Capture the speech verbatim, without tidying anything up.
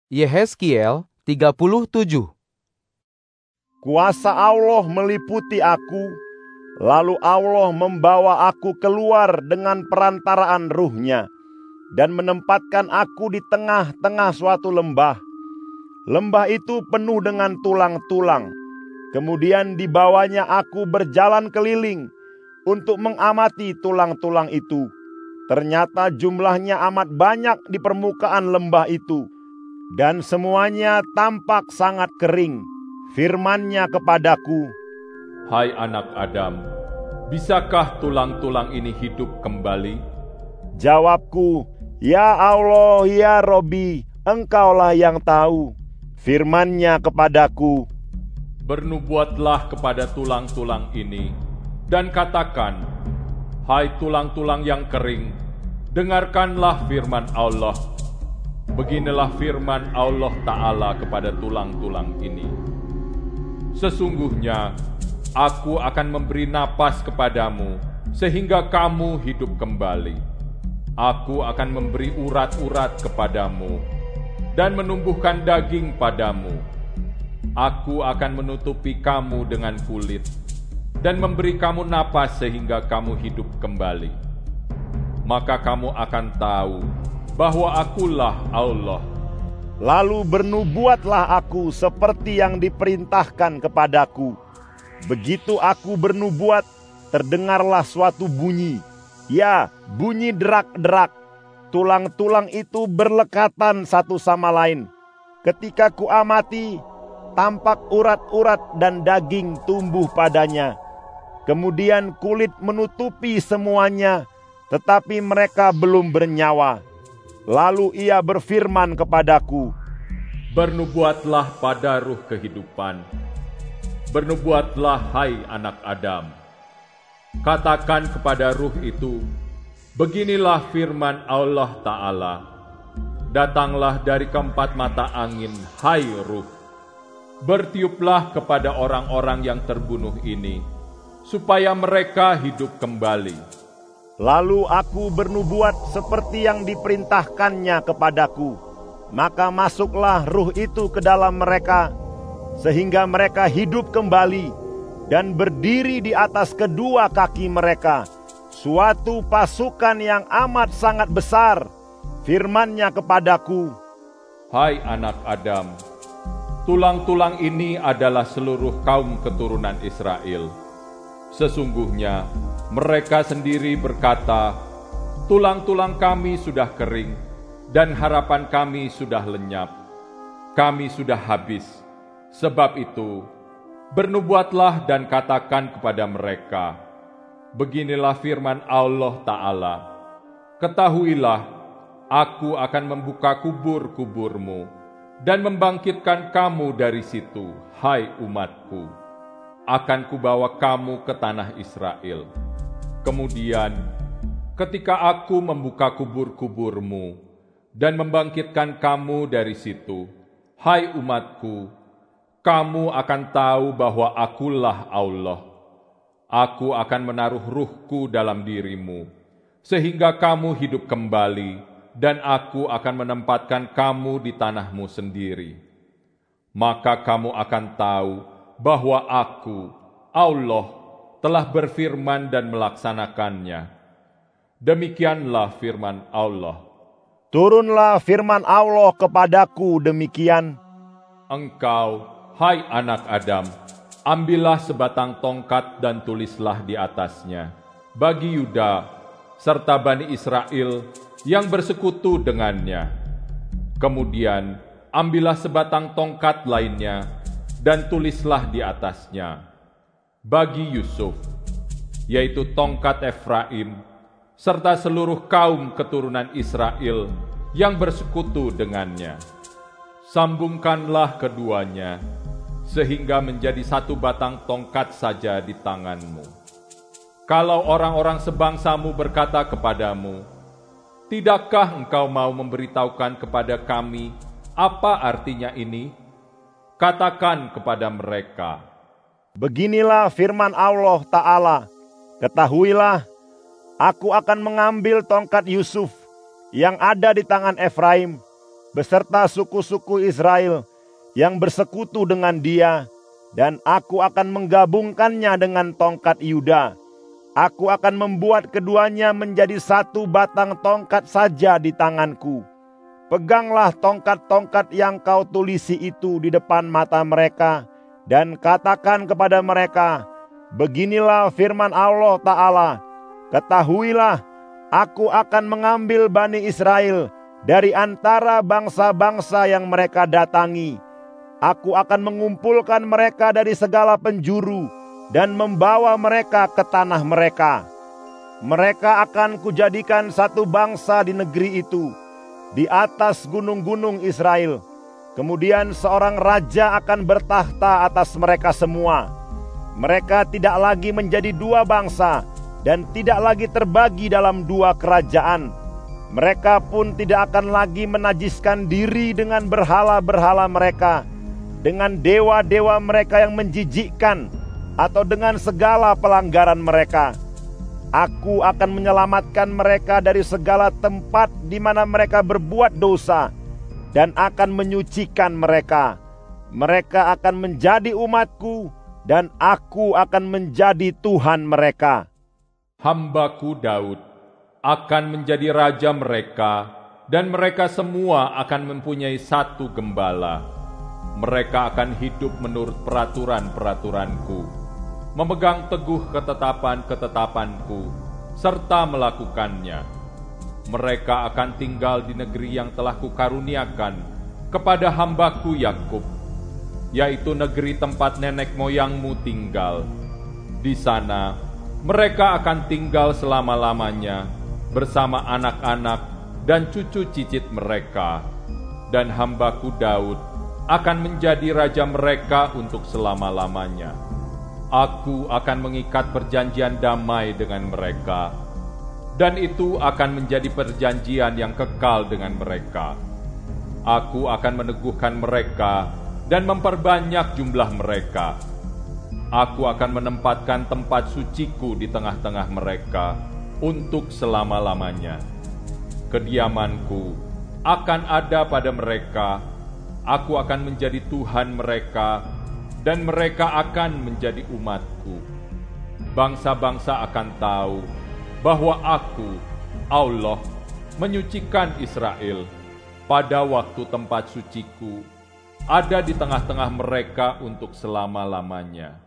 Yehezkiel tiga puluh tujuh. Kuasa Allah meliputi aku, lalu Allah membawa aku keluar dengan perantaraan Ruh-Nya dan menempatkan aku di tengah-tengah suatu lembah. Lembah itu penuh dengan tulang-tulang. Kemudian di bawahnya aku berjalan keliling untuk mengamati tulang-tulang itu. Ternyata jumlahnya amat banyak di permukaan lembah itu, dan semuanya tampak sangat kering. Firman-Nya kepadaku, "Hai anak Adam, bisakah tulang-tulang ini hidup kembali?" Jawabku, "Ya Allah, ya Robi, Engkaulah yang tahu." Firman-Nya kepadaku, "Bernubuatlah kepada tulang-tulang ini, dan katakan, hai tulang-tulang yang kering, dengarkanlah firman Allah. Beginilah firman Allah Ta'ala kepada tulang-tulang ini. Sesungguhnya, aku akan memberi napas kepadamu, sehingga kamu hidup kembali. Aku akan memberi urat-urat kepadamu, dan menumbuhkan daging padamu. Aku akan menutupi kamu dengan kulit, dan memberi kamu napas sehingga kamu hidup kembali. Maka kamu akan tahu bahwa akulah Allah." Lalu bernubuatlah aku seperti yang diperintahkan kepadaku. Begitu aku bernubuat, terdengarlah suatu bunyi. Ya, bunyi derak-derak. Tulang-tulang itu berlekatan satu sama lain. Ketika kuamati, tampak urat-urat dan daging tumbuh padanya. Kemudian kulit menutupi semuanya, tetapi mereka belum bernyawa. Lalu ia berfirman kepadaku, "Bernubuatlah pada ruh kehidupan. Bernubuatlah, hai anak Adam. Katakan kepada ruh itu, beginilah firman Allah Ta'ala. Datanglah dari keempat mata angin, hai ruh. Bertiuplah kepada orang-orang yang terbunuh ini, supaya mereka hidup kembali." Lalu aku bernubuat seperti yang diperintahkannya kepadaku. Maka masuklah ruh itu ke dalam mereka, sehingga mereka hidup kembali dan berdiri di atas kedua kaki mereka, suatu pasukan yang amat sangat besar. Firman-Nya kepadaku, "Hai anak Adam, tulang-tulang ini adalah seluruh kaum keturunan Israel. Sesungguhnya mereka sendiri berkata, tulang-tulang kami sudah kering, dan harapan kami sudah lenyap. Kami sudah habis. Sebab itu, bernubuatlah dan katakan kepada mereka, beginilah firman Allah Ta'ala. Ketahuilah, aku akan membuka kubur-kuburmu, dan membangkitkan kamu dari situ, hai umatku. Akan kubawa kamu ke tanah Israel. Kemudian, ketika aku membuka kubur-kuburmu dan membangkitkan kamu dari situ, hai umatku, kamu akan tahu bahwa akulah Allah. Aku akan menaruh ruhku dalam dirimu, sehingga kamu hidup kembali, dan aku akan menempatkan kamu di tanahmu sendiri. Maka kamu akan tahu bahwa aku, Allah, telah berfirman dan melaksanakannya. Demikianlah firman Allah. Turunlah firman Allah kepadaku demikian. Engkau, hai anak Adam, ambillah sebatang tongkat dan tulislah di atasnya, bagi Yuda, serta Bani Israel yang bersekutu dengannya. Kemudian, ambillah sebatang tongkat lainnya, dan tulislah di atasnya, bagi Yusuf, yaitu tongkat Efraim, serta seluruh kaum keturunan Israel yang bersekutu dengannya. Sambungkanlah keduanya, sehingga menjadi satu batang tongkat saja di tanganmu. Kalau orang-orang sebangsamu berkata kepadamu, tidakkah engkau mau memberitahukan kepada kami apa artinya ini? Katakan kepada mereka, beginilah firman Allah Ta'ala, ketahuilah, aku akan mengambil tongkat Yusuf yang ada di tangan Efraim, beserta suku-suku Israel yang bersekutu dengan dia, dan aku akan menggabungkannya dengan tongkat Yuda. Aku akan membuat keduanya menjadi satu batang tongkat saja di tanganku. Peganglah tongkat-tongkat yang kau tulisi itu di depan mata mereka, dan katakan kepada mereka, beginilah firman Allah Ta'ala, ketahuilah, aku akan mengambil Bani Israel dari antara bangsa-bangsa yang mereka datangi. Aku akan mengumpulkan mereka dari segala penjuru dan membawa mereka ke tanah mereka. Mereka akan kujadikan satu bangsa di negeri itu, di atas gunung-gunung Israel. Kemudian seorang raja akan bertahta atas mereka semua. Mereka tidak lagi menjadi dua bangsa dan tidak lagi terbagi dalam dua kerajaan. Mereka pun tidak akan lagi menajiskan diri dengan berhala-berhala mereka, dengan dewa-dewa mereka yang menjijikkan, atau dengan segala pelanggaran mereka. Aku akan menyelamatkan mereka dari segala tempat di mana mereka berbuat dosa, dan akan menyucikan mereka. Mereka akan menjadi umatku, dan aku akan menjadi Tuhan mereka. Hambaku Daud akan menjadi raja mereka, dan mereka semua akan mempunyai satu gembala. Mereka akan hidup menurut peraturan-peraturanku, memegang teguh ketetapan-ketetapanku, serta melakukannya. Mereka akan tinggal di negeri yang telah kukaruniakan kepada hambaku Yakub, yaitu negeri tempat nenek moyangmu tinggal. Di sana, mereka akan tinggal selama-lamanya bersama anak-anak dan cucu cicit mereka, dan hambaku Daud akan menjadi raja mereka untuk selama-lamanya. Aku akan mengikat perjanjian damai dengan mereka, dan itu akan menjadi perjanjian yang kekal dengan mereka. Aku akan meneguhkan mereka dan memperbanyak jumlah mereka. Aku akan menempatkan tempat suciku di tengah-tengah mereka untuk selama-lamanya. Kediamanku akan ada pada mereka. Aku akan menjadi Tuhan mereka, dan mereka akan menjadi umatku. Bangsa-bangsa akan tahu bahwa aku, Allah, menyucikan Israel pada waktu tempat suciku ada di tengah-tengah mereka untuk selama-lamanya.